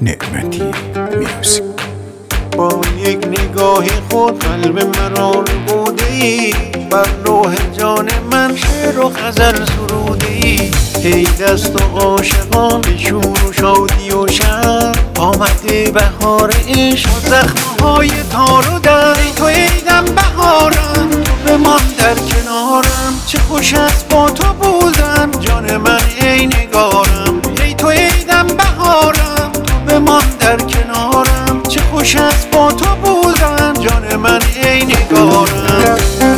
نعمتی میوزیک. با یک نگاه خود قلب مرا رو بودی، بر لوح جان من شعر و غزل سرودی. ای دست و عاشقان به شور و شادی و شب، آمده بهار عشق و زخمهای تار و در. ای تو عیدم بهارم، تو بمان در کنارم، چه خوش است با تو بودن جان من ای نگارم. ای تو عیدم بهارم، تو بمان در کنارم، چه خوش است با تو بودن جان من ای نگارم.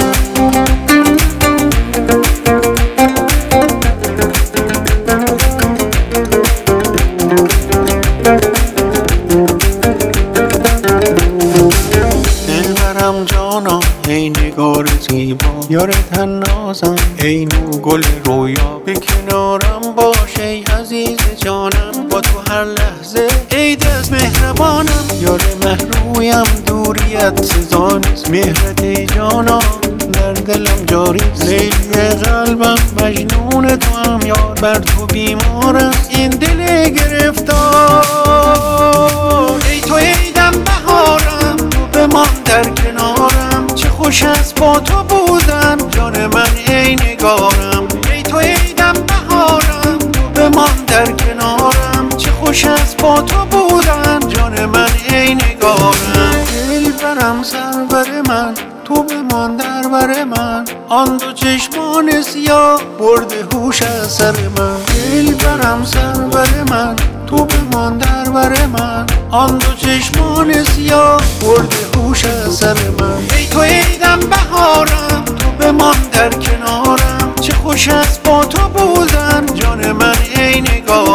دلبرم جانا ای نگار زیبا، یار تنازم ای نوگل رویا. به کنارم باش ای عزیز جانم، با تو هر لحظه عید از مهربانم. یار محرویم دوریت سزا نیست، مهرت ای جانا در دلم جاری. لیلی قلبم مجنون تو هم یار، بر تو بیمارم این دل گرفتار. ای تو عیدم بهارم، تو بمان در کنارم، چه خوش است با تو بودن جان من ای نگارم. ای تو عیدم بهارم، تو بمان در کنارم، چه خوش است با تو بودن جان من ای نگارم. دلبرم سرور من، تو بمان در بر من، آن دو چشمان سیاه برده هوش از سر من. دلبرم سرور من، تو بمان در بر من، آن دو چشمان سیاه برده هوش از سر من. ای تو عیدم بهارم، تو بمان در کنارم، چه خوش است با تو بودن جان من ای نگارم.